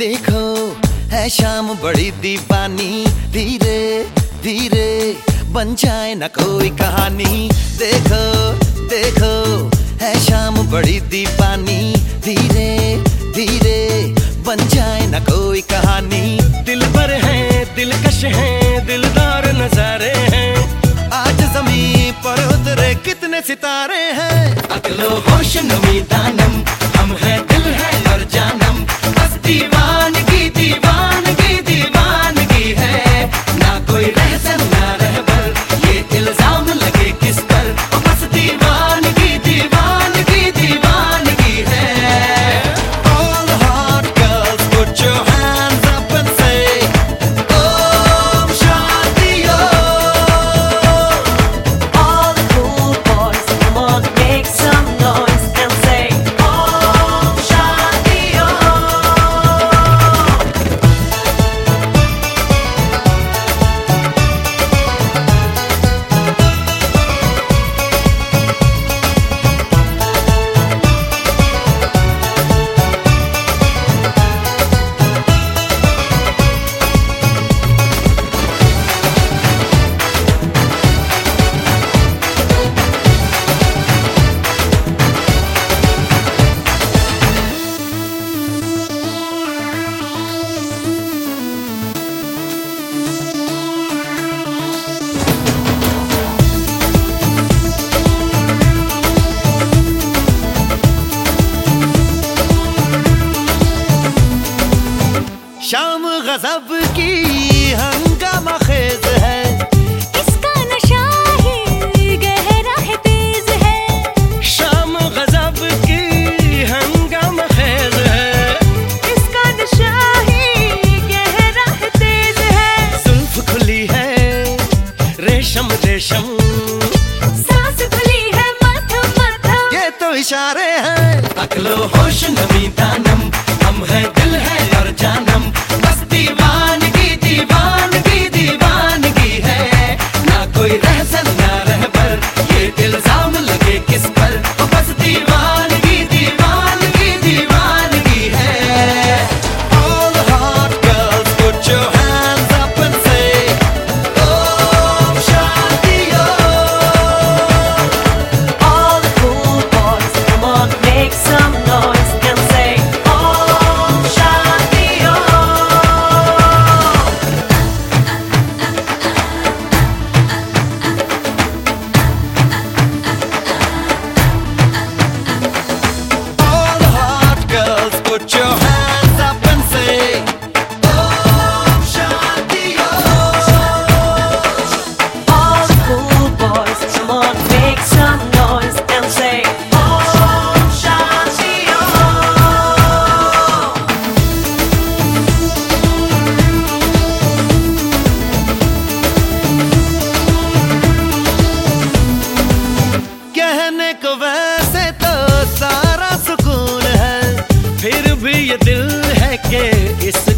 देखो है शाम बड़ी दीवानी, धीरे धीरे बन जाए ना कोई कहानी। देखो देखो है शाम बड़ी दीवानी, धीरे धीरे बन जाए ना कोई कहानी। दिल भर है, दिलकश है, दिलदार नजारे हैं, आज जमीन पर उतरे कितने सितारे हैं। अकलो होश नमी दानम, हम है दिल है और जानम, बस दीवानगी दीवानगी दीवानगी है। ना कोई रहसन ना रहबर, ये इल्जाम लगे किस पर, बस दीवानगी दीवानगी दीवानगी है। All the hot girls put your hands up and say Om Shanti Om. All the cool boys, come on, make some noise and say Om Shanti Om. शाम गजब की हंगामा खेज है, इसका नशा ही गहरा है, तेज है। शाम गजब की हंगामा खेज है, इसका नशा ही गहरा है, तेज है। जुल्फ खुली है रेशम रेशम, सांस खुली है मध्यम मध्यम, ये तो इशारे हैं। अकलो होश नमी दानम, हम है दिल है और जानम, बस दीवानगी दीवानगी दीवानगी है। ना कोई रहसन ना रहबर, ये इल्जाम लगे किस पर, बस दीवानगी दीवानगी दीवानगी है। All the hot girls put your hands up and say Om Shanti Om. all the cool boys, come on, make some noise and say Om Shanti Om. All the hot girls put your hands up and say Om Shanti Om. All the cool boys, come on, make some noise and say Om Shanti Om. कहने को वैसे तो सारा सुकून है, फिर भी ये दिल है कि इस